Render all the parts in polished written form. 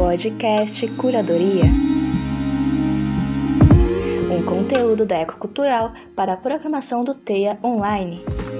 podcast Curadoria. Um conteúdo da Ecocultural para a programação do TEA Online.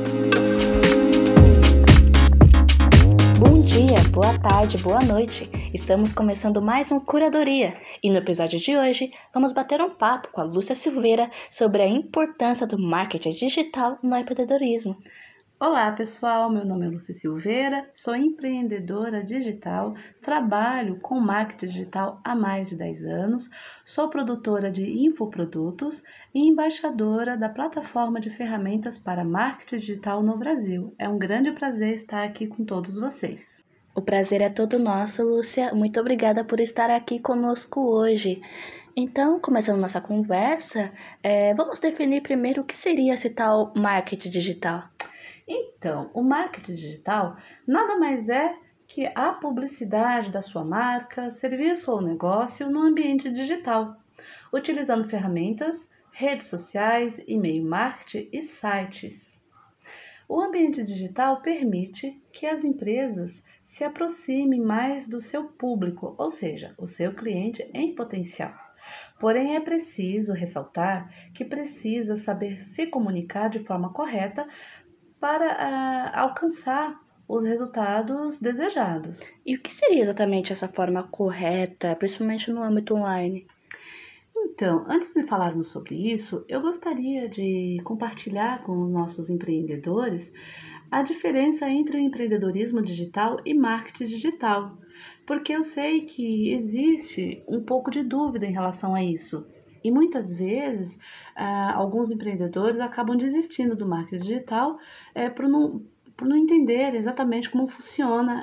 Bom dia, boa tarde, boa noite. Estamos começando mais um Curadoria e no episódio de hoje vamos bater um papo com a Lúcia Silveira sobre a importância do marketing digital no empreendedorismo. Olá pessoal, meu nome é Lúcia Silveira, sou empreendedora digital, trabalho com marketing digital há mais de 10 anos, sou produtora de infoprodutos e embaixadora da plataforma de ferramentas para marketing digital no Brasil. É um grande prazer estar aqui com todos vocês. O prazer é todo nosso, Lúcia. Muito obrigada por estar aqui conosco hoje. Então, começando nossa conversa, vamos definir primeiro o que seria esse tal marketing digital. Então, o marketing digital nada mais é que a publicidade da sua marca, serviço ou negócio no ambiente digital, utilizando ferramentas, redes sociais, e-mail marketing e sites. O ambiente digital permite que as empresas se aproximem mais do seu público, ou seja, o seu cliente em potencial. Porém, é preciso ressaltar que precisa saber se comunicar de forma correta para alcançar os resultados desejados. E o que seria exatamente essa forma correta, principalmente no âmbito online? Então, antes de falarmos sobre isso, eu gostaria de compartilhar com os nossos empreendedores a diferença entre o empreendedorismo digital e marketing digital, porque eu sei que existe um pouco de dúvida em relação a isso. E muitas vezes, alguns empreendedores acabam desistindo do marketing digital por não entender exatamente como funciona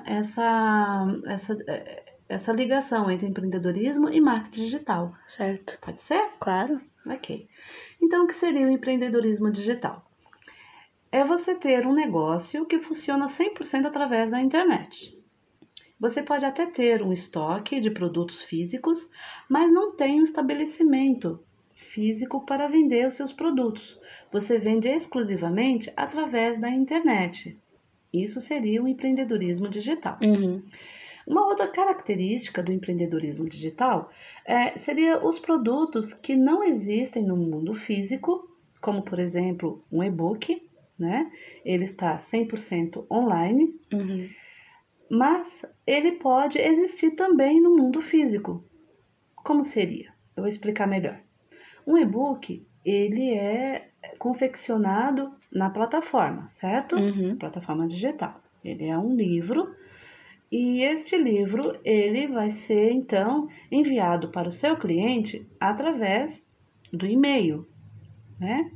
essa ligação entre empreendedorismo e marketing digital. Certo. Pode ser? Claro. Ok. Então, o que seria o empreendedorismo digital? É você ter um negócio que funciona 100% através da internet. Você pode até ter um estoque de produtos físicos, mas não tem um estabelecimento físico para vender os seus produtos. Você vende exclusivamente através da internet. Isso seria o empreendedorismo digital. Uhum. Uma outra característica do empreendedorismo digital seria os produtos que não existem no mundo físico, como por exemplo um e-book, né? Ele está 100% online. Uhum. Mas ele pode existir também no mundo físico. Como seria? Eu vou explicar melhor. Um e-book, ele é confeccionado na plataforma, certo? Uhum. Plataforma digital. Ele é um livro e este livro, ele vai ser, então, enviado para o seu cliente através do e-mail, né?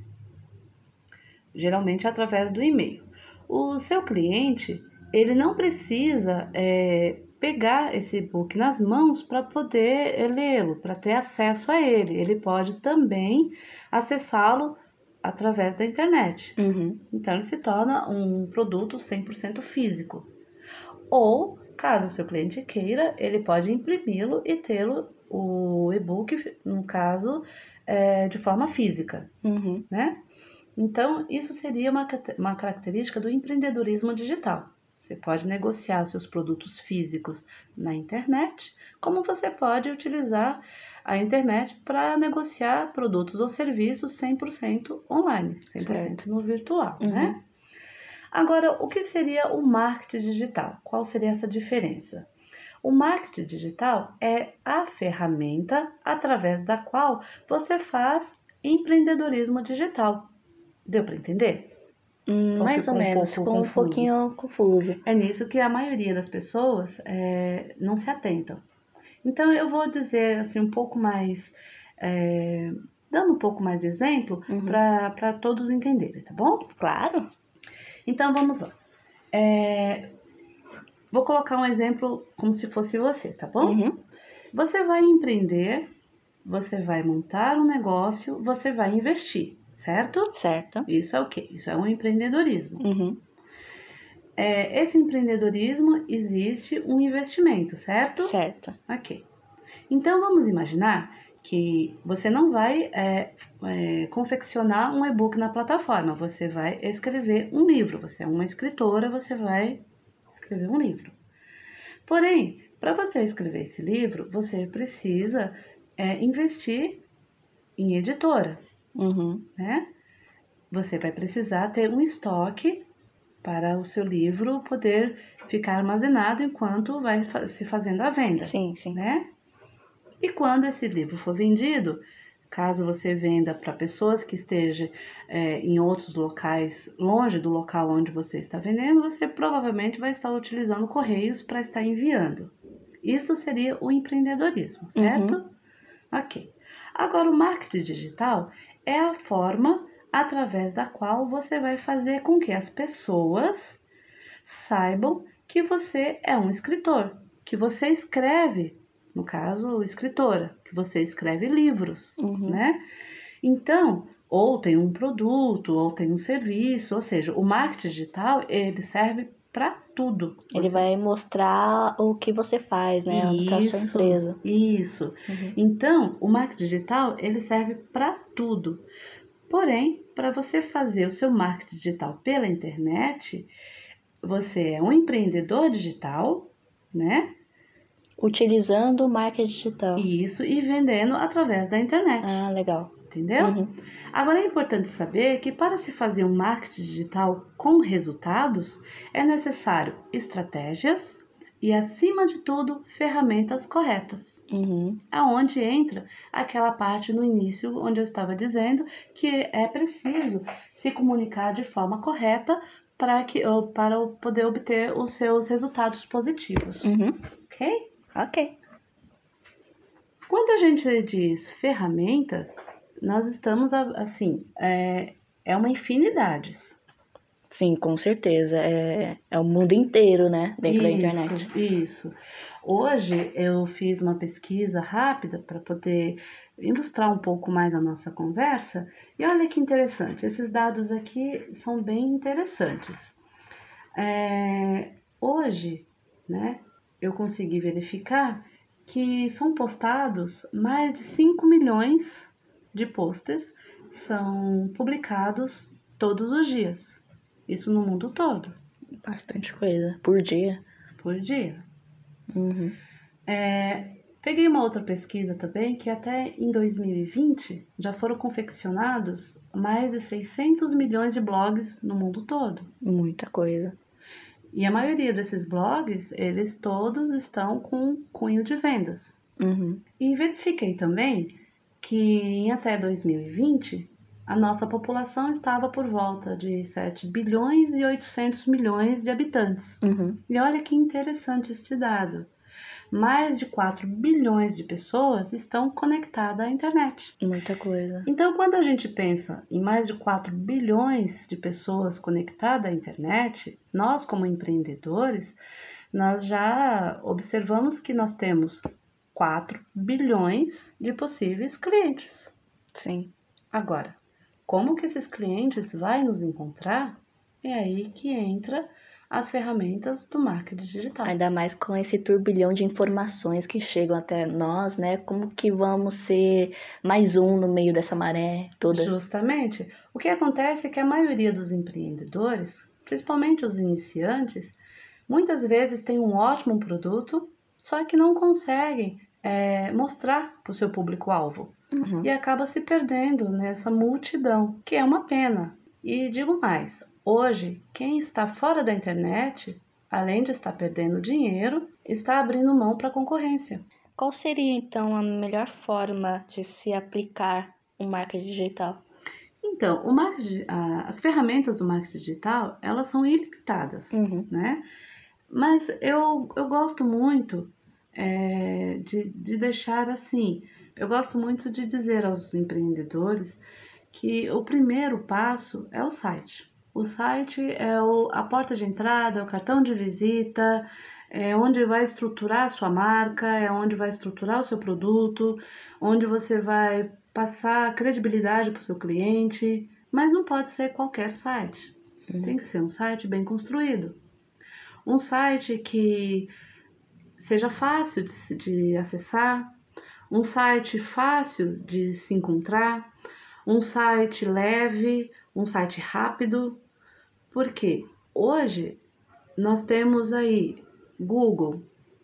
Geralmente através do e-mail. O seu cliente, ele não precisa pegar esse e-book nas mãos para poder lê-lo, para ter acesso a ele. Ele pode também acessá-lo através da internet. Uhum. Então, ele se torna um produto 100% físico. Ou, caso o seu cliente queira, ele pode imprimi-lo e tê-lo, o e-book, no caso, de forma física, Uhum. né? Então, isso seria uma característica do empreendedorismo digital. Você pode negociar seus produtos físicos na internet, como você pode utilizar a internet para negociar produtos ou serviços 100% online, 100% Certo. no virtual, Uhum. né? Agora, o que seria o marketing digital? Qual seria essa diferença? O marketing digital é a ferramenta através da qual você faz empreendedorismo digital. Deu para entender? Mais ou menos, ficou um pouquinho confuso. É nisso que a maioria das pessoas não se atentam. Então, eu vou dizer assim um pouco mais, dando um pouco mais de exemplo para todos entenderem, tá bom? Claro. Então, vamos lá. Vou colocar um exemplo como se fosse você, tá bom? Uhum. Você vai empreender, você vai montar um negócio, você vai investir, certo? Certo. Isso é o quê? Isso é um empreendedorismo. Uhum. Esse empreendedorismo existe um investimento, certo? Certo. Ok. Então, vamos imaginar que você não vai confeccionar um e-book na plataforma, você vai escrever um livro. Você é uma escritora, você vai escrever um livro. Porém, Para você escrever esse livro, você precisa investir em editora, né? Você vai precisar ter um estoque para o seu livro poder ficar armazenado enquanto vai se fazendo a venda. Sim, sim. Né? E quando esse livro for vendido, caso você venda para pessoas que estejam em outros locais, longe do local onde você está vendendo, você provavelmente vai estar utilizando correios para estar enviando. Isso seria o empreendedorismo, certo? Ok. Agora, o marketing digital é a forma através da qual você vai fazer com que as pessoas saibam que você é um escritor, que você escreve, no caso, escritora, que você escreve livros, né? Então, ou tem um produto, ou tem um serviço, ou seja, o marketing digital, ele serve para tudo. Ele vai mostrar o que você faz, né? Vai mostrar a sua empresa. Isso. Então, o marketing digital, ele serve para tudo. Porém, para você fazer o seu marketing digital pela internet, você é um empreendedor digital, né? Utilizando o marketing digital. Isso, e vendendo através da internet. Ah, legal. Entendeu? Agora é importante saber que para se fazer um marketing digital com resultados, é necessário estratégias e, acima de tudo, ferramentas corretas. Aonde entra aquela parte no início onde eu estava dizendo que é preciso se comunicar de forma correta para poder obter os seus resultados positivos. Ok? Ok. Quando a gente diz ferramentas, nós estamos assim, é uma infinidade. Sim, com certeza. É o mundo inteiro, né? Dentro da internet. Isso. Hoje eu fiz uma pesquisa rápida para poder ilustrar um pouco mais a nossa conversa. E olha que interessante, esses dados aqui são bem interessantes. Hoje, né, eu consegui verificar que são postados mais de 5 milhões de posters, são publicados todos os dias. Isso no mundo todo. Bastante coisa. Por dia. Por dia. Peguei uma outra pesquisa também, que até em 2020 já foram confeccionados mais de 600 milhões de blogs no mundo todo. Muita coisa. E a maioria desses blogs, eles todos estão com cunho de vendas. E verifiquei também que em até 2020, a nossa população estava por volta de 7 bilhões e 800 milhões de habitantes. E olha que interessante este dado. Mais de 4 bilhões de pessoas estão conectadas à internet. Muita coisa. Então, quando a gente pensa em mais de 4 bilhões de pessoas conectadas à internet, nós, como empreendedores, nós já observamos que nós temos 4 bilhões de possíveis clientes. Sim. Agora, como que esses clientes vão nos encontrar? É aí que entra as ferramentas do marketing digital. Ainda mais com esse turbilhão de informações que chegam até nós, né? Como que vamos ser mais um no meio dessa maré toda? Justamente. O que acontece é que a maioria dos empreendedores, principalmente os iniciantes, muitas vezes tem um ótimo produto, só que não conseguem mostrar para o seu público-alvo. E acaba se perdendo nessa multidão, que é uma pena. E digo mais, hoje, quem está fora da internet, além de estar perdendo dinheiro, está abrindo mão para a concorrência. Qual seria, então, a melhor forma de se aplicar o marketing digital? Então, as ferramentas do marketing digital, elas são ilimitadas, né? Mas eu gosto muito de deixar assim, eu gosto muito de dizer aos empreendedores que o primeiro passo é o site. O site é a porta de entrada, é o cartão de visita, é onde vai estruturar a sua marca, é onde vai estruturar o seu produto, onde você vai passar credibilidade para o seu cliente, mas não pode ser qualquer site. Tem que ser um site bem construído. Um site que seja fácil de acessar, um site fácil de se encontrar, um site leve, um site rápido. Porque hoje nós temos aí Google,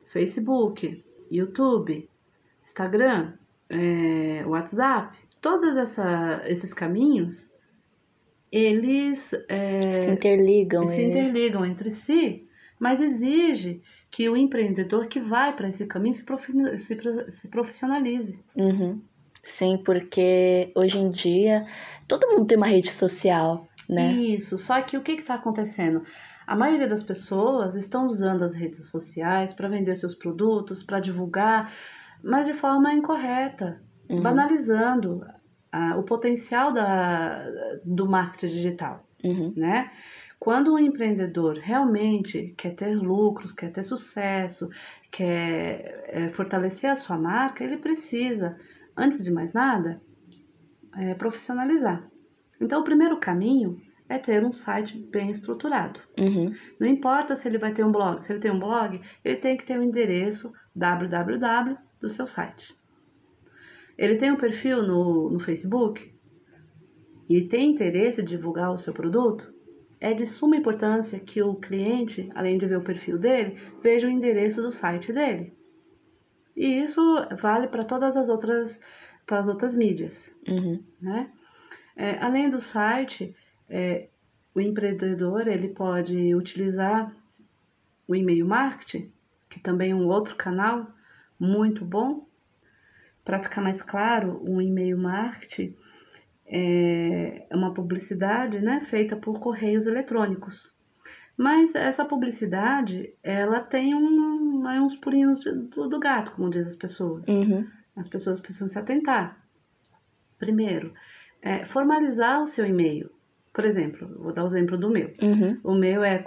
Facebook, YouTube, Instagram, WhatsApp, todos esses caminhos, eles Se interligam. se interligam entre si, mas exige que o empreendedor que vai para esse caminho se profissionalize. Uhum. Sim, porque hoje em dia todo mundo tem uma rede social, né? Isso, só que o que está acontecendo? A maioria das pessoas estão usando as redes sociais para vender seus produtos, para divulgar, mas de forma incorreta, banalizando o potencial do marketing digital, né? Quando um empreendedor realmente quer ter lucros, quer ter sucesso, quer fortalecer a sua marca, ele precisa, antes de mais nada, profissionalizar. Então, o primeiro caminho é ter um site bem estruturado. Não importa se ele vai ter um blog. Se ele tem um blog, ele tem que ter um endereço www do seu site. Ele tem um perfil no Facebook e tem interesse em divulgar o seu produto, é de suma importância que o cliente, além de ver o perfil dele, veja o endereço do site dele. E isso vale para todas as outras mídias, né? Além do site, o empreendedor ele pode utilizar o e-mail marketing, que também é um outro canal muito bom. Para ficar mais claro, o e-mail marketing é uma publicidade, né, feita por correios eletrônicos. Mas essa publicidade, ela tem uns purinhos do gato, como dizem as pessoas. As pessoas precisam se atentar. Primeiro, formalizar o seu e-mail. Por exemplo, vou dar o exemplo do meu. O meu é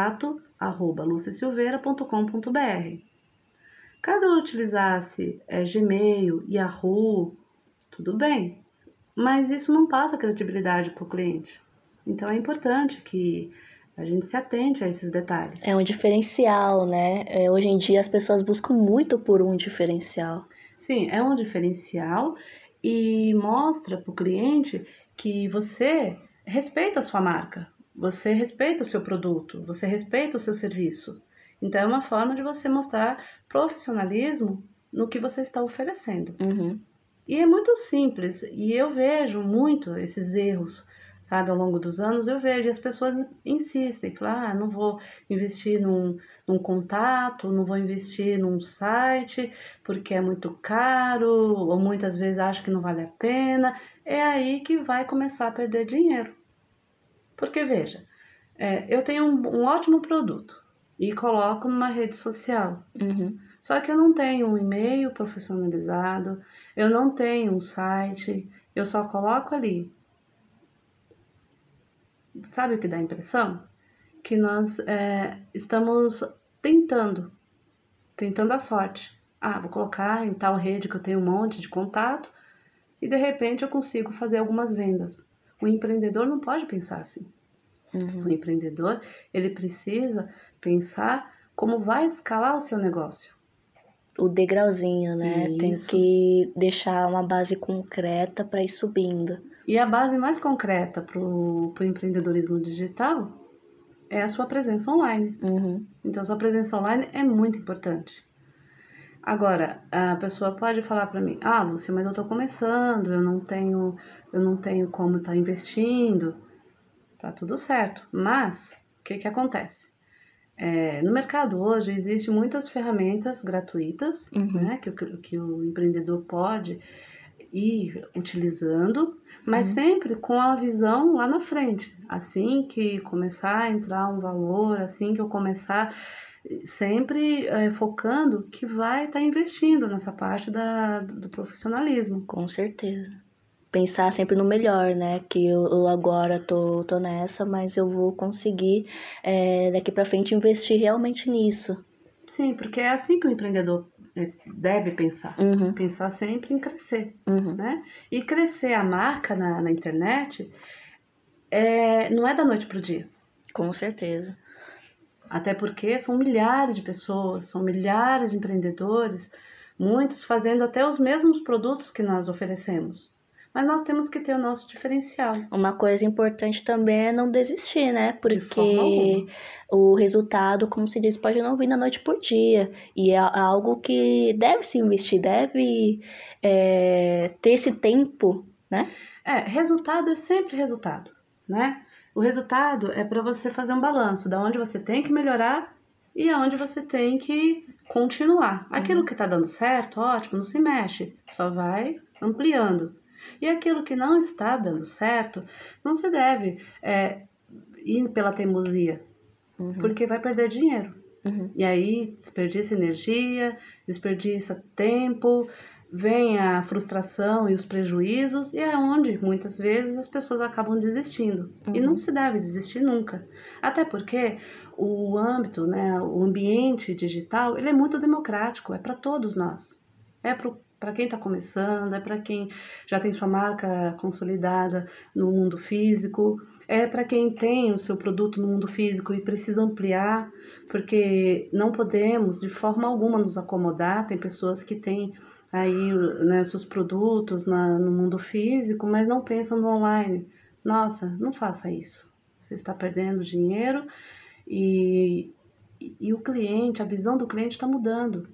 contato@luciasilveira.com.br. Caso eu utilizasse Gmail, Yahoo, tudo bem. Mas isso não passa credibilidade para o cliente. Então é importante que a gente se atente a esses detalhes. É um diferencial, né? Hoje em dia as pessoas buscam muito por um diferencial. Sim, é um diferencial e mostra para o cliente que você respeita a sua marca, você respeita o seu produto, você respeita o seu serviço. Então é uma forma de você mostrar profissionalismo no que você está oferecendo. E é muito simples, e eu vejo muito esses erros, sabe, ao longo dos anos, eu vejo, e as pessoas insistem, falam, não vou investir num contato, não vou investir num site, porque é muito caro, ou muitas vezes acham que não vale a pena, é aí que vai começar a perder dinheiro. Porque, veja, eu tenho um ótimo produto, e coloco numa rede social. Só que eu não tenho um e-mail profissionalizado, eu não tenho um site, eu só coloco ali. Sabe o que dá a impressão? Que nós estamos tentando a sorte. Vou colocar em tal rede que eu tenho um monte de contato e de repente eu consigo fazer algumas vendas. O empreendedor não pode pensar assim. O empreendedor, ele precisa pensar como vai escalar o seu negócio. O degrauzinho, né? Isso. Tem que deixar uma base concreta para ir subindo. E a base mais concreta para o empreendedorismo digital é a sua presença online. Então, a sua presença online é muito importante. Agora, a pessoa pode falar para mim, Lúcia, mas eu estou começando, eu não tenho como estar investindo. Tá tudo certo, mas o que acontece? No mercado hoje existem muitas ferramentas gratuitas, né, que o empreendedor pode ir utilizando, mas sempre com a visão lá na frente. Assim que começar a entrar um valor, assim que eu começar, sempre focando que vai estar investindo nessa parte do profissionalismo. Com certeza. Pensar sempre no melhor, né? Que eu agora tô nessa, mas eu vou conseguir daqui pra frente investir realmente nisso. Sim, porque é assim que o empreendedor deve pensar. Pensar sempre em crescer, né? E crescer a marca na internet não é da noite pro dia. Com certeza. Até porque são milhares de pessoas, são milhares de empreendedores, muitos fazendo até os mesmos produtos que nós oferecemos. Mas nós temos que ter o nosso diferencial. Uma coisa importante também é não desistir, né? De forma Porque alguma. o resultado, como se diz, pode não vir da noite por dia. E é algo que deve se investir, deve ter esse tempo, né? Resultado é sempre resultado, né? O resultado é para você fazer um balanço da onde você tem que melhorar e aonde você tem que continuar. Aquilo que está dando certo, ótimo, não se mexe, só vai ampliando. E aquilo que não está dando certo, não se deve ir pela teimosia, porque vai perder dinheiro. E aí desperdiça energia, desperdiça tempo, vem a frustração e os prejuízos, e é onde muitas vezes as pessoas acabam desistindo. E não se deve desistir nunca. Até porque o âmbito, né, o ambiente digital, ele é muito democrático, é para todos nós. É para quem está começando, é para quem já tem sua marca consolidada no mundo físico, é para quem tem o seu produto no mundo físico e precisa ampliar, porque não podemos de forma alguma nos acomodar. Tem pessoas que têm aí, né, seus produtos no mundo físico, mas não pensam no online. Nossa, não faça isso. Você está perdendo dinheiro e o cliente, a visão do cliente está mudando.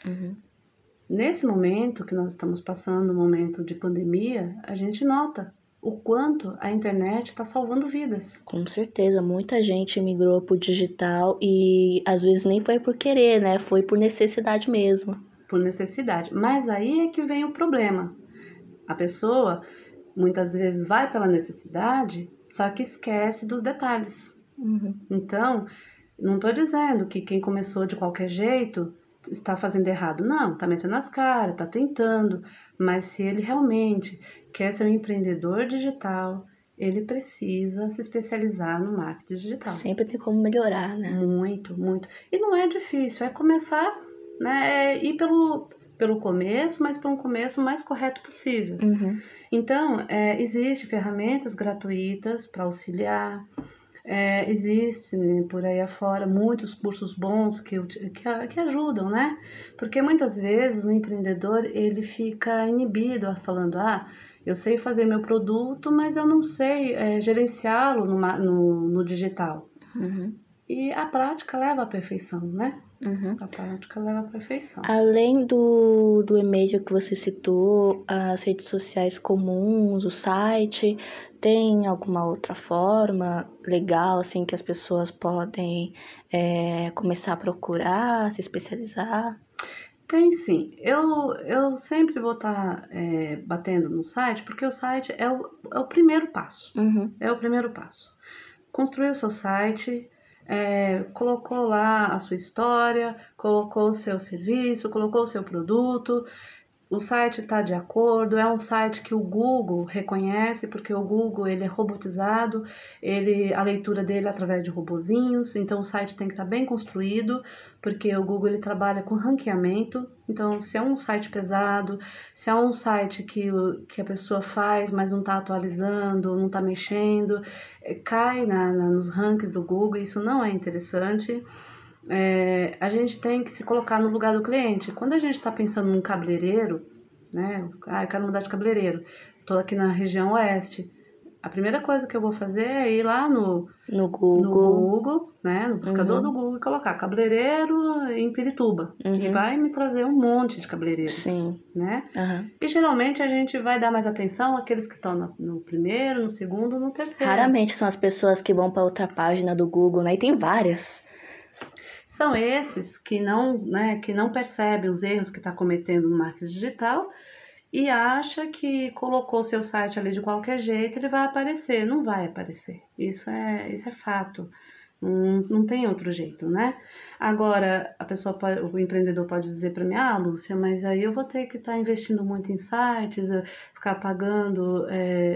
Nesse momento que nós estamos passando, um momento de pandemia, a gente nota o quanto a internet está salvando vidas. Com certeza, muita gente migrou para o digital e às vezes nem foi por querer, né? Foi por necessidade mesmo. Por necessidade. Mas aí é que vem o problema. A pessoa muitas vezes vai pela necessidade, só que esquece dos detalhes. Então, não estou dizendo que quem começou de qualquer jeito está fazendo errado. Não, está metendo as caras, está tentando. Mas se ele realmente quer ser um empreendedor digital, ele precisa se especializar no marketing digital. Sempre tem como melhorar, né? Muito, muito. E não é difícil, é começar, né? É ir pelo começo, mas para um começo mais correto possível. Então, existem ferramentas gratuitas para auxiliar. Existem por aí afora muitos cursos bons que ajudam, né? Porque muitas vezes o empreendedor ele fica inibido falando, eu sei fazer meu produto, mas eu não sei gerenciá-lo no digital. E a prática leva à perfeição, né? A prática leva à perfeição. Além do e-mail que você citou, as redes sociais comuns, o site, tem alguma outra forma legal, assim, que as pessoas podem começar a procurar, se especializar? Tem sim. Eu sempre vou estar batendo no site, porque o site é o primeiro passo. É o primeiro passo. Construir o seu site, colocou lá a sua história, colocou o seu serviço, colocou o seu produto, o site está de acordo, é um site que o Google reconhece, porque o Google ele é robotizado, a leitura dele é através de robozinhos, então o site tem que estar bem construído, porque o Google ele trabalha com ranqueamento. Então, se é um site pesado, se é um site que a pessoa faz, mas não está atualizando, não está mexendo, cai nos rankings do Google, isso não é interessante. A gente tem que se colocar no lugar do cliente. Quando a gente está pensando num cabeleireiro, né? Eu quero mudar de cabeleireiro, estou aqui na região oeste. A primeira coisa que eu vou fazer é ir lá no Google, né? No buscador do Google e colocar cabeleireiro em Pirituba. E vai me trazer um monte de cabeleireiros. Sim. Né? E geralmente a gente vai dar mais atenção àqueles que estão no primeiro, no segundo, no terceiro. Raramente são as pessoas que vão para outra página do Google, né? E tem várias. São esses que não percebem os erros que está cometendo no marketing digital e acha que colocou seu site ali de qualquer jeito, ele vai aparecer. Não vai aparecer. Isso é fato. Não tem outro jeito, né? Agora, o empreendedor pode dizer para mim, Lúcia, mas aí eu vou ter que estar investindo muito em sites, ficar pagando,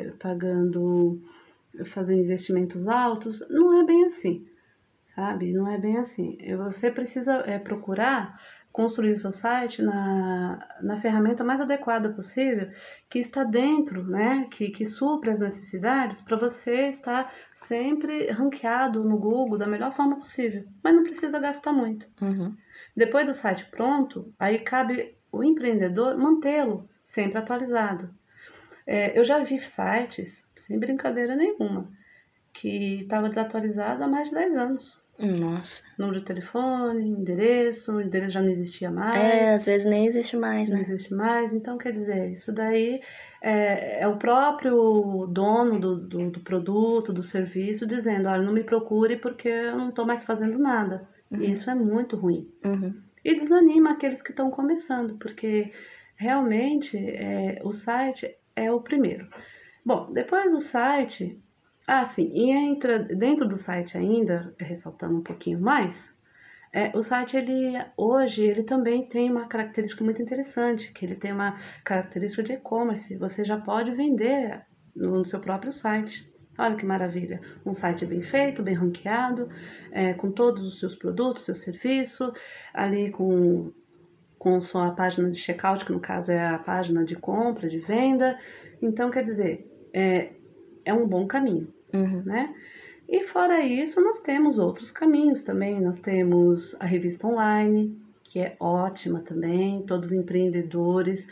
fazendo investimentos altos. Não é bem assim. Sabe? Não é bem assim. Você precisa procurar construir o seu site na ferramenta mais adequada possível, que está dentro, né? Que supre as necessidades para você estar sempre ranqueado no Google da melhor forma possível. Mas não precisa gastar muito. Depois do site pronto, aí cabe o empreendedor mantê-lo sempre atualizado. Eu já vi sites, sem brincadeira nenhuma, que estava desatualizado há mais de 10 anos. Nossa. Número de telefone, endereço, o endereço já não existia Às mais, vezes nem existe mais, não né? existe mais. Então, quer dizer, isso daí é o próprio dono do produto, do serviço, dizendo, olha, não me procure porque eu não estou mais fazendo nada. E isso é muito ruim. E desanima aqueles que estão começando, porque realmente o site é o primeiro. Bom, depois do site, sim, e dentro do site ainda, ressaltando um pouquinho mais, o site hoje ele também tem uma característica muito interessante, que ele tem uma característica de e-commerce. Você já pode vender no seu próprio site. Olha que maravilha! Um site bem feito, bem ranqueado, com todos os seus produtos, seu serviço, ali com sua página de checkout, que no caso é a página de compra, de venda. Então, quer dizer, é um bom caminho, né? E fora isso, nós temos outros caminhos também. Nós temos a revista online, que é ótima também. Todos os empreendedores,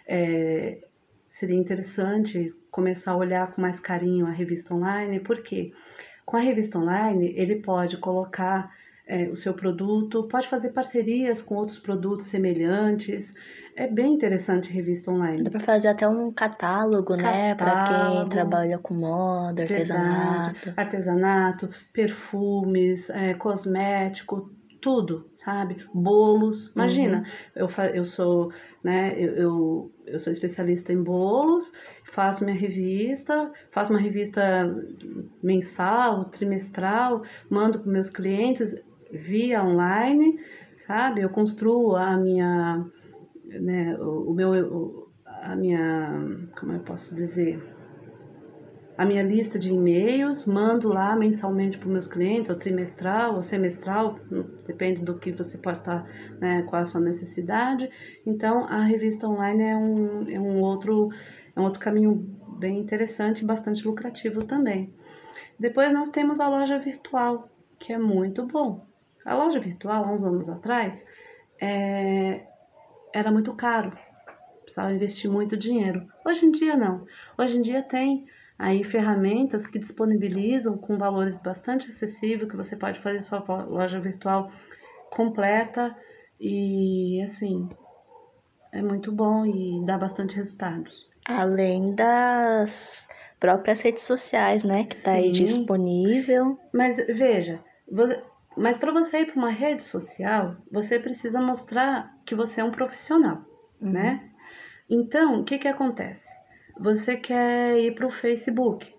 seria interessante começar a olhar com mais carinho a revista online, porque com a revista online ele pode colocar o seu produto, pode fazer parcerias com outros produtos semelhantes. É bem interessante a revista online. Dá pra fazer até um catálogo, né? Pra quem trabalha com moda, artesanato. Artesanato, perfumes, cosmético, tudo, sabe? Bolos. Imagina, eu sou, né? Eu sou especialista em bolos, faço uma revista mensal, trimestral, mando para meus clientes via online, sabe? Eu construo a minha, né? A minha, como eu posso dizer? A minha lista de e-mails, mando lá mensalmente para os meus clientes, ou trimestral, ou semestral, depende do que você pode estar, né, qual a sua necessidade. Então, a revista online é um outro caminho bem interessante e bastante lucrativo também. Depois nós temos a loja virtual, que é muito bom. A loja virtual, há uns anos atrás, era muito caro, precisava investir muito dinheiro. Hoje em dia não. Hoje em dia tem aí ferramentas que disponibilizam com valores bastante acessíveis, que você pode fazer sua loja virtual completa e assim, é muito bom e dá bastante resultados. Além das próprias redes sociais, né? Que tá aí disponível. Mas veja, mas para você ir para uma rede social, você precisa mostrar que você é um profissional, né? Então, o que acontece? Você quer ir para o Facebook.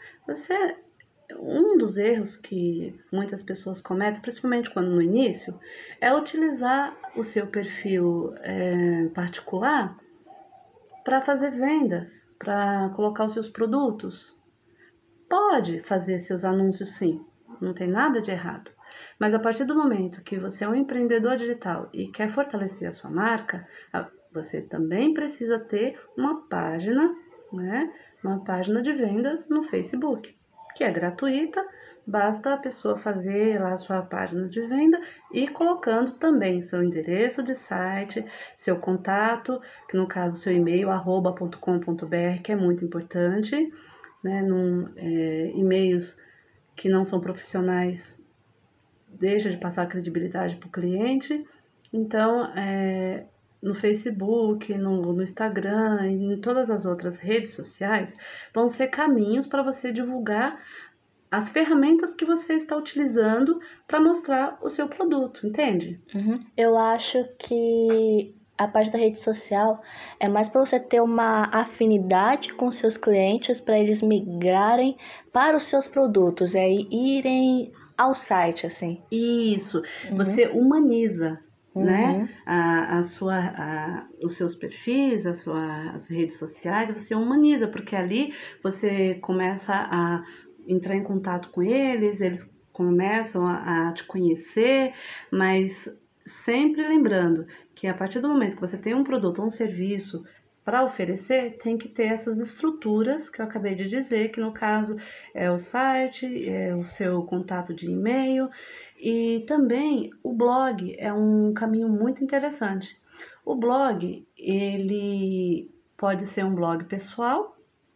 Um dos erros que muitas pessoas cometem, principalmente quando no início, é utilizar o seu perfil particular para fazer vendas, para colocar os seus produtos. Pode fazer seus anúncios sim, não tem nada de errado. Mas a partir do momento que você é um empreendedor digital e quer fortalecer a sua marca, você também precisa ter uma página, né? Uma página de vendas no Facebook, que é gratuita, basta a pessoa fazer lá a sua página de venda e colocando também seu endereço de site, seu contato, que no caso seu e-mail, @.com.br, que é muito importante, né? E-mails que não são profissionais deixa de passar credibilidade para o cliente. Então, no Facebook, no Instagram e em todas as outras redes sociais, vão ser caminhos para você divulgar as ferramentas que você está utilizando para mostrar o seu produto, entende? Eu acho que a parte da rede social é mais para você ter uma afinidade com seus clientes, para eles migrarem para os seus produtos, irem ao site, assim. Isso, você humaniza, né? Os seus perfis, as redes sociais, você humaniza, porque ali você começa a entrar em contato com eles começam a te conhecer, mas sempre lembrando que a partir do momento que você tem um produto ou um serviço para oferecer, tem que ter essas estruturas que eu acabei de dizer, que no caso é o site, é o seu contato de e-mail e também o blog é um caminho muito interessante. O blog, ele pode ser um blog pessoal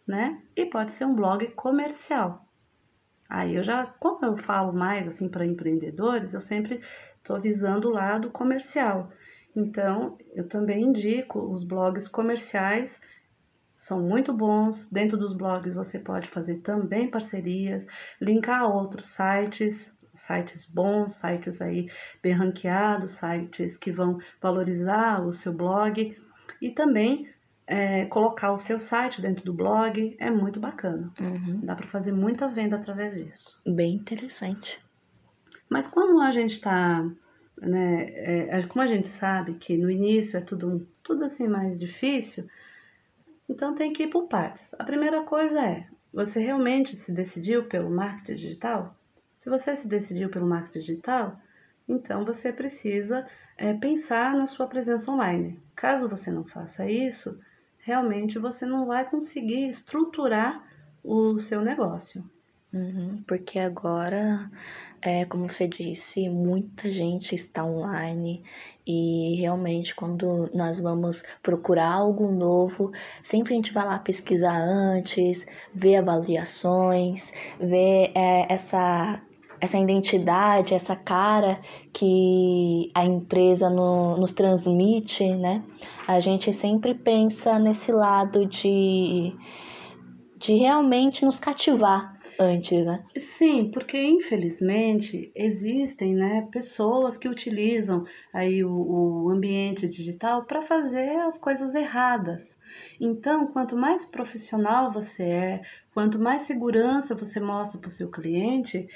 né? E pode ser um blog comercial. Aí como eu falo mais assim para empreendedores, eu sempre estou visando o lado comercial. Então, eu também indico os blogs comerciais, são muito bons. Dentro dos blogs você pode fazer também parcerias, linkar a outros sites bons, sites aí bem ranqueados, sites que vão valorizar o seu blog e também colocar o seu site dentro do blog. É muito bacana. Dá para fazer muita venda através disso. Bem interessante. Mas como a gente está, né, como a gente sabe que no início é tudo assim mais difícil, então tem que ir por partes. A primeira coisa é, você realmente se decidiu pelo marketing digital? Se você se decidiu pelo marketing digital, então você precisa pensar na sua presença online. Caso você não faça isso, realmente você não vai conseguir estruturar o seu negócio. Porque agora, como você disse, muita gente está online e realmente quando nós vamos procurar algo novo, sempre a gente vai lá pesquisar antes, ver avaliações, ver essa identidade, essa cara que a empresa nos transmite, né? A gente sempre pensa nesse lado de realmente nos cativar antes, né? Sim, porque infelizmente existem, né, pessoas que utilizam aí o ambiente digital para fazer as coisas erradas. Então, quanto mais profissional você é, quanto mais segurança você mostra para o seu cliente,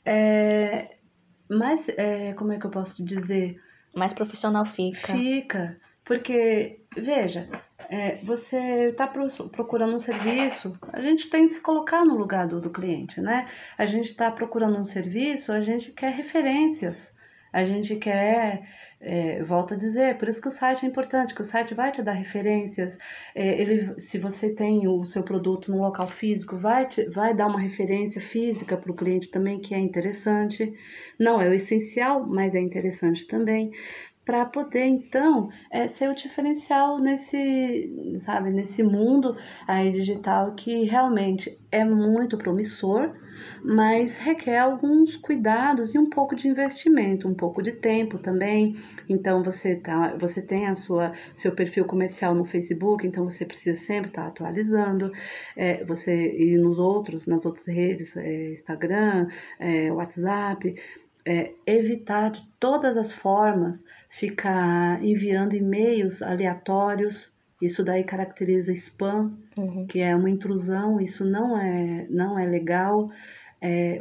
mais, como é que eu posso te dizer? Mais profissional fica. Fica, porque, veja, você está procurando um serviço, a gente tem que se colocar no lugar do cliente, né? A gente está procurando um serviço, a gente quer referências, a gente quer, volto a dizer, por isso que o site é importante, que o site vai te dar referências, se você tem o seu produto no local físico, vai dar uma referência física para o cliente também, que é interessante, não é o essencial, mas é interessante também, para poder então ser o diferencial nesse mundo aí digital que realmente é muito promissor, mas requer alguns cuidados e um pouco de investimento, um pouco de tempo também. Então você tem seu perfil comercial no Facebook, então você precisa sempre estar atualizando, você ir nas outras redes, Instagram, WhatsApp. Evitar de todas as formas ficar enviando e-mails aleatórios. Isso daí caracteriza spam, que é uma intrusão. Isso não é legal, é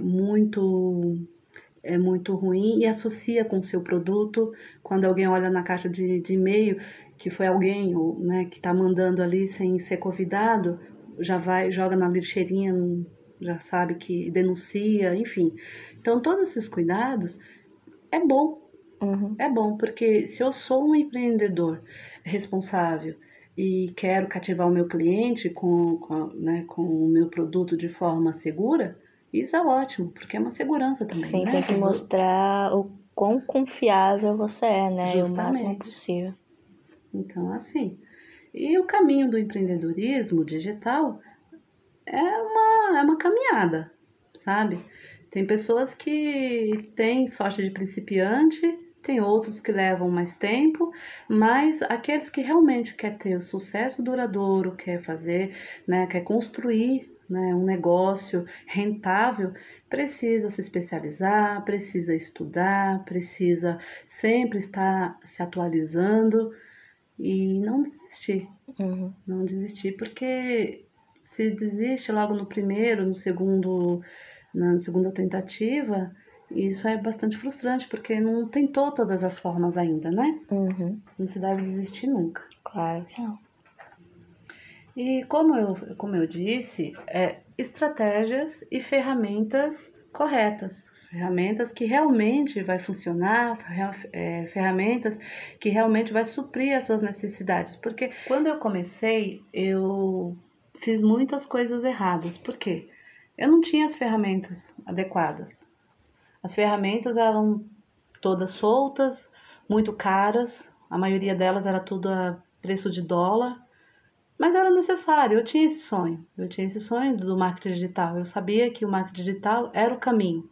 muito ruim e associa com o seu produto. Quando alguém olha na caixa de e-mail que foi alguém, né, que está mandando ali sem ser convidado, joga na lixeirinha, já sabe que denuncia, enfim. Então, todos esses cuidados é bom. É bom, porque se eu sou um empreendedor responsável e quero cativar o meu cliente com o meu produto de forma segura, isso é ótimo, porque é uma segurança também, Sim, né? tem que mostrar o quão confiável você é, né? Justamente. E o máximo possível. Então, assim, e o caminho do empreendedorismo digital é uma caminhada, sabe? Tem pessoas que têm sorte de principiante, tem outros que levam mais tempo, mas aqueles que realmente quer ter o sucesso duradouro, quer fazer, né, quer construir, né, um negócio rentável, precisa se especializar, precisa estudar, precisa sempre estar se atualizando e não desistir. Não desistir, porque se desiste logo no primeiro, na segunda tentativa, isso é bastante frustrante, porque não tentou todas as formas ainda, né? Não se deve desistir nunca. Claro que não. E como eu disse, estratégias e ferramentas corretas. Ferramentas que realmente vai funcionar, ferramentas que realmente vai suprir as suas necessidades. Porque quando eu comecei, eu fiz muitas coisas erradas. Por quê? Eu não tinha as ferramentas adequadas. As ferramentas eram todas soltas, muito caras. A maioria delas era tudo a preço de dólar. Mas era necessário, eu tinha esse sonho do marketing digital, eu sabia que o marketing digital era o caminho.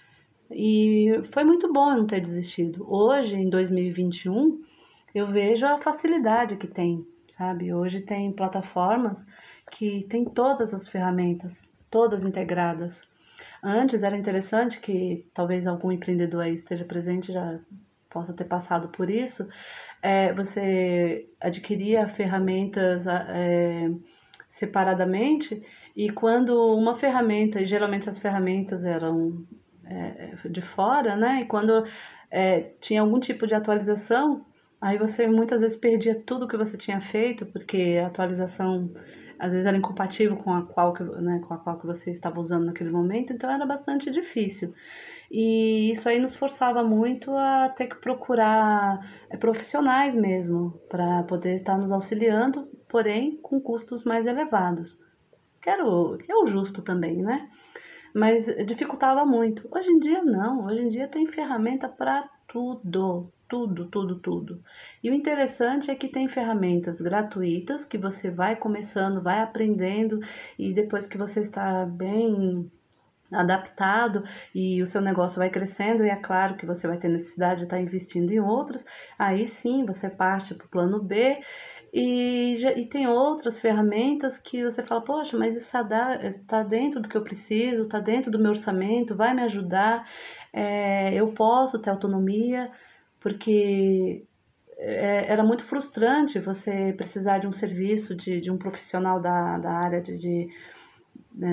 E foi muito bom eu não ter desistido. Hoje, em 2021, eu vejo a facilidade que tem, sabe? Hoje tem plataformas que tem todas as ferramentas, todas integradas. Antes era interessante que talvez algum empreendedor aí esteja presente já possa ter passado por isso. Você adquiria ferramentas separadamente e quando uma ferramenta, e geralmente as ferramentas eram de fora, né? E quando tinha algum tipo de atualização, aí você muitas vezes perdia tudo que você tinha feito, porque a atualização às vezes era incompatível com a qual que você estava usando naquele momento, então era bastante difícil. E isso aí nos forçava muito a ter que procurar profissionais mesmo, para poder estar nos auxiliando, porém com custos mais elevados. Que é o justo também, né? Mas dificultava muito. Hoje em dia não, hoje em dia tem ferramenta para tudo, tudo, tudo, tudo. E o interessante é que tem ferramentas gratuitas que você vai começando, vai aprendendo e depois que você está bem adaptado e o seu negócio vai crescendo e é claro que você vai ter necessidade de estar investindo em outros, aí sim você parte para o plano B e tem outras ferramentas que você fala, poxa, mas isso está dentro do que eu preciso, está dentro do meu orçamento, vai me ajudar, eu posso ter autonomia, porque era muito frustrante você precisar de um serviço de um profissional da área né,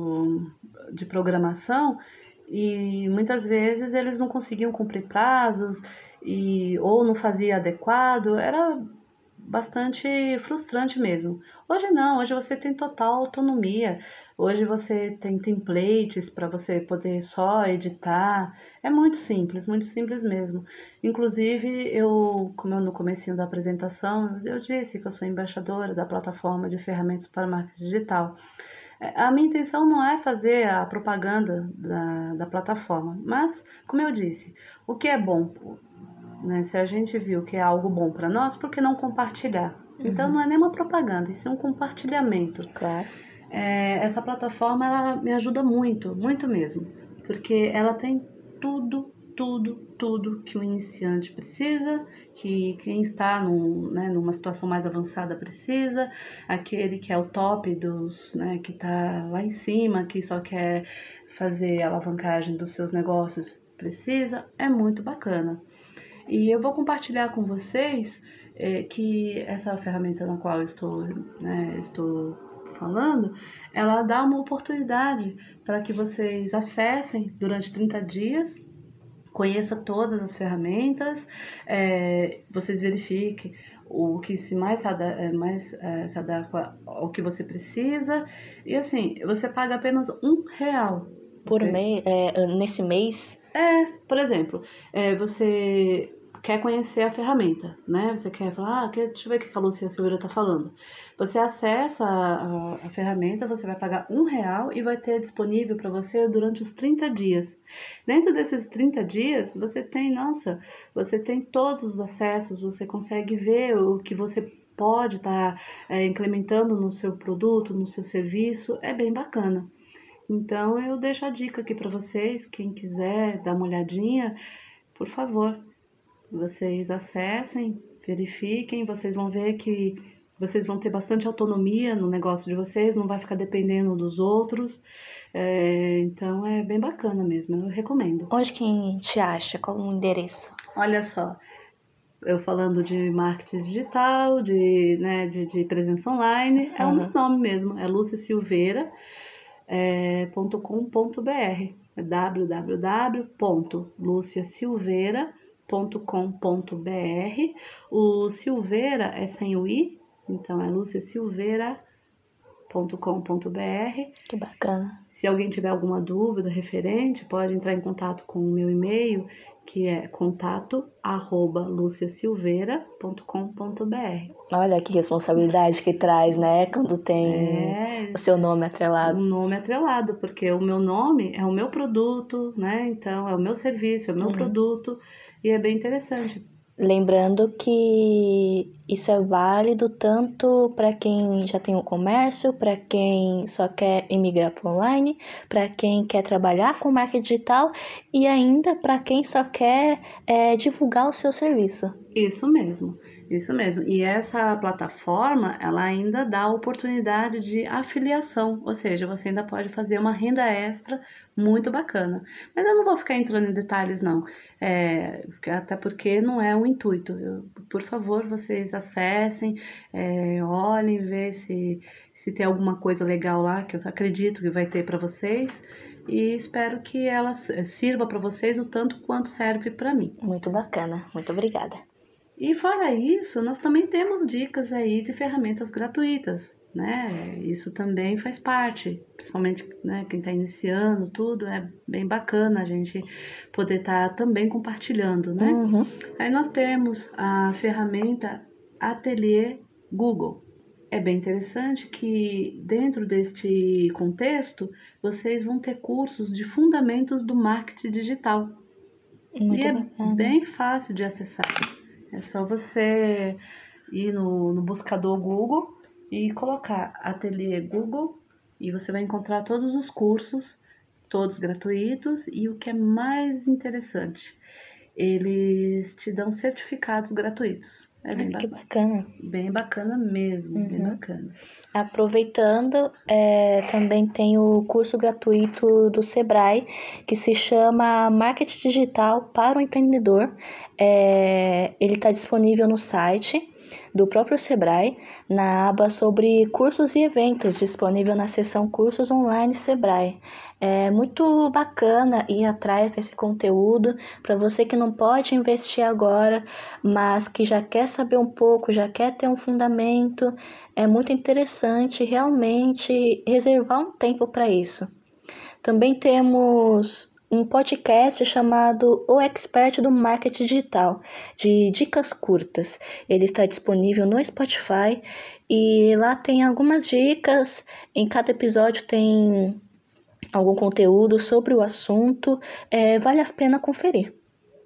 de programação e muitas vezes eles não conseguiam cumprir prazos ou não fazia adequado, era bastante frustrante mesmo. Hoje não, hoje você tem total autonomia, hoje você tem templates para você poder só editar, é muito simples mesmo. Inclusive, como eu no comecinho da apresentação, eu disse que eu sou embaixadora da plataforma de ferramentas para marketing digital. A minha intenção não é fazer a propaganda da plataforma, mas, como eu disse, o que é bom, né? Se a gente viu que é algo bom para nós, por que não compartilhar? Então, não é nem uma propaganda, isso é um compartilhamento. Claro. Essa plataforma ela me ajuda muito, muito mesmo, porque ela tem tudo, tudo, tudo que o iniciante precisa, que quem está numa situação mais avançada precisa, aquele que é o top né, que está lá em cima, que só quer fazer a alavancagem dos seus negócios precisa, é muito bacana. E eu vou compartilhar com vocês que essa ferramenta na qual eu estou falando, ela dá uma oportunidade para que vocês acessem durante 30 dias, conheça todas as ferramentas, vocês verifiquem o que se adequa ao que você precisa. E assim, você paga apenas R$1. Por mês, nesse mês. Por exemplo, você quer conhecer a ferramenta, né? Você quer falar, deixa eu ver o que a Lúcia Silveira está falando. Você acessa a ferramenta, você vai pagar R$1 e vai ter disponível para você durante os 30 dias. Dentro desses 30 dias, você tem todos os acessos, você consegue ver o que você pode estar implementando no seu produto, no seu serviço, é bem bacana. Então eu deixo a dica aqui para vocês, quem quiser dar uma olhadinha, por favor, vocês acessem, verifiquem, vocês vão ver que vocês vão ter bastante autonomia no negócio de vocês, não vai ficar dependendo dos outros, então é bem bacana mesmo, eu recomendo. Onde que te acha? Qual o endereço? Olha só, eu falando de marketing digital, de presença online, é o meu nome mesmo, é Lúcia Silveira. .com.br www.luciasilveira.com.br. O Silveira é sem o i, então é luciasilveira.com.br. Que bacana. Se alguém tiver alguma dúvida referente, pode entrar em contato com o meu e-mail, que é contato@luciasilveira.com.br. Olha que responsabilidade que traz, né? Quando tem o seu nome atrelado. Um nome atrelado, porque o meu nome é o meu produto, né? Então, é o meu serviço, é o meu produto, e é bem interessante. Lembrando que isso é válido tanto para quem já tem um comércio, para quem só quer emigrar para online, para quem quer trabalhar com marketing digital e ainda para quem só quer divulgar o seu serviço. Isso mesmo, isso mesmo. E essa plataforma, ela ainda dá a oportunidade de afiliação, ou seja, você ainda pode fazer uma renda extra muito bacana. Mas eu não vou ficar entrando em detalhes, não, até porque não é o intuito. Por favor, vocês acessem, olhem, vê se tem alguma coisa legal lá, que eu acredito que vai ter para vocês. E espero que ela sirva para vocês o tanto quanto serve para mim. Muito bacana, muito obrigada. E fora isso, nós também temos dicas aí de ferramentas gratuitas, né? Isso também faz parte, principalmente, né, quem está iniciando tudo, é bem bacana a gente poder estar também compartilhando, né? Uhum. Aí nós temos a ferramenta Ateliê Google. É bem interessante que dentro deste contexto, vocês vão ter cursos de fundamentos do marketing digital. Muito E é bacana. bem fácil de acessar. É só você ir no buscador Google e colocar Ateliê Google e você vai encontrar todos os cursos, todos gratuitos e o que é mais interessante, eles te dão certificados gratuitos. É Que bacana. bem bacana mesmo, bem bacana. Aproveitando, também tem o curso gratuito do Sebrae, que se chama Marketing Digital para o Empreendedor. Ele está disponível no site do próprio Sebrae, na aba sobre cursos e eventos, disponível na seção Cursos Online Sebrae. É muito bacana ir atrás desse conteúdo para você que não pode investir agora, mas que já quer saber um pouco, já quer ter um fundamento. É muito interessante realmente reservar um tempo para isso. Também temos um podcast chamado O Expert do Marketing Digital, de dicas curtas. Ele está disponível no Spotify e lá tem algumas dicas. Em cada episódio tem algum conteúdo sobre o assunto. Vale a pena conferir.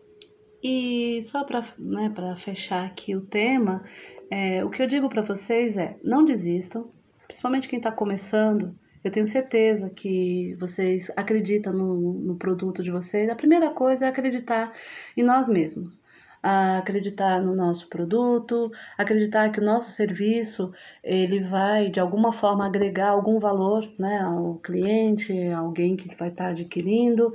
E só para fechar aqui o tema, o que eu digo para vocês não desistam, principalmente quem está começando. Eu tenho certeza que vocês acreditam no produto de vocês. A primeira coisa é acreditar em nós mesmos. Acreditar no nosso produto, acreditar que o nosso serviço ele vai de alguma forma agregar algum valor, né, ao cliente, alguém que vai estar adquirindo.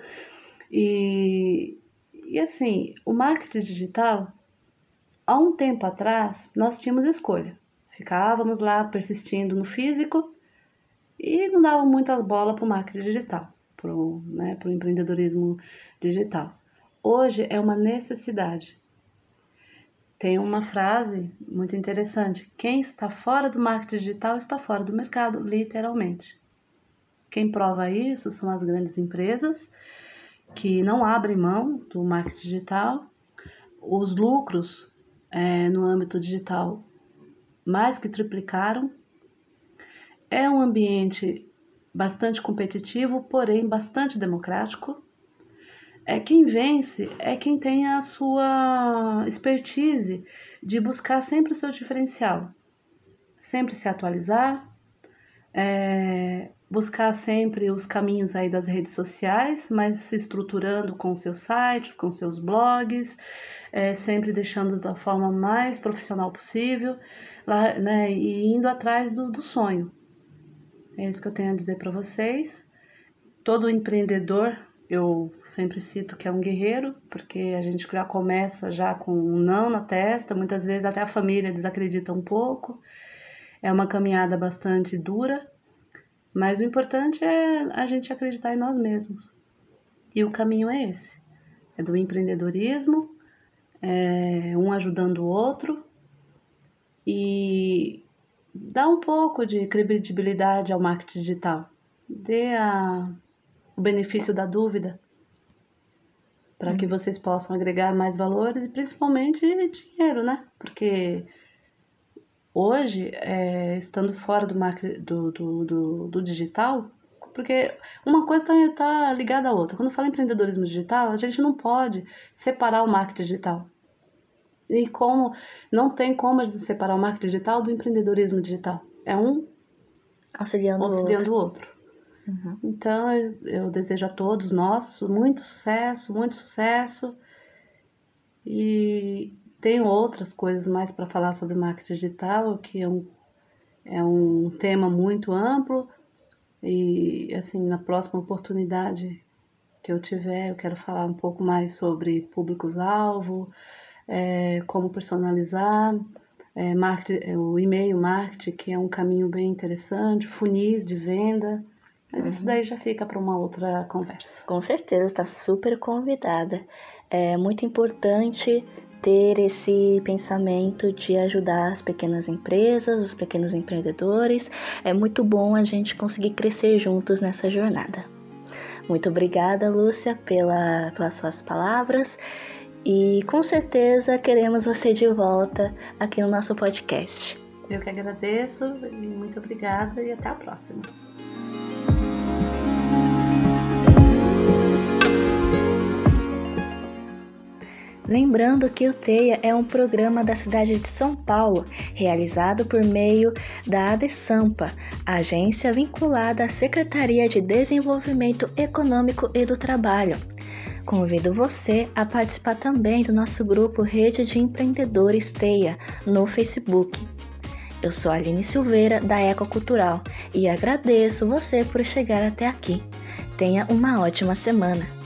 E assim, o marketing digital, há um tempo atrás, nós tínhamos escolha. Ficávamos lá persistindo no físico e não dava muita bola para o marketing digital, para o empreendedorismo digital. Hoje é uma necessidade. Tem uma frase muito interessante: quem está fora do marketing digital está fora do mercado, literalmente. Quem prova isso são as grandes empresas que não abrem mão do marketing digital. Os lucros no âmbito digital mais que triplicaram. É um ambiente bastante competitivo, porém bastante democrático. Quem vence é quem tem a sua expertise de buscar sempre o seu diferencial, sempre se atualizar, buscar sempre os caminhos aí das redes sociais, mas se estruturando com seus sites, com seus blogs, sempre deixando da forma mais profissional possível, lá, né, e indo atrás do sonho. É isso que eu tenho a dizer para vocês. Todo empreendedor, eu sempre cito que é um guerreiro, porque a gente já começa já com um não na testa, muitas vezes até a família desacredita um pouco. É uma caminhada bastante dura, mas o importante é a gente acreditar em nós mesmos. E o caminho é esse, é do empreendedorismo, um ajudando o outro e dá um pouco de credibilidade ao marketing digital. Dê o benefício da dúvida para que vocês possam agregar mais valores e principalmente dinheiro, né? Porque hoje, estando fora do digital, porque uma coisa está ligada à outra. Quando fala em empreendedorismo digital, a gente não pode separar o marketing digital. e como não tem como a gente separar o marketing digital do empreendedorismo digital. É um Auxiliando o outro. Uhum. Então, eu desejo a todos nós muito sucesso. E tenho outras coisas mais para falar sobre marketing digital, que é um tema muito amplo. E, assim, na próxima oportunidade que eu tiver, eu quero falar um pouco mais sobre públicos-alvo, como personalizar, o e-mail marketing, que é um caminho bem interessante, funis de venda. Mas isso daí já fica para uma outra conversa. Com certeza, está super convidada. É muito importante ter esse pensamento de ajudar as pequenas empresas, os pequenos empreendedores. É muito bom a gente conseguir crescer juntos nessa jornada. Muito obrigada, Lúcia, pelas suas palavras. E com certeza queremos você de volta aqui no nosso podcast. Eu que agradeço e muito obrigada e até a próxima. Lembrando que o TEIA é um programa da cidade de São Paulo, realizado por meio da ADESAMPA, agência vinculada à Secretaria de Desenvolvimento Econômico e do Trabalho. Convido você a participar também do nosso grupo Rede de Empreendedores TEIA no Facebook. Eu sou a Aline Silveira, da Ecocultural, e agradeço você por chegar até aqui. Tenha uma ótima semana!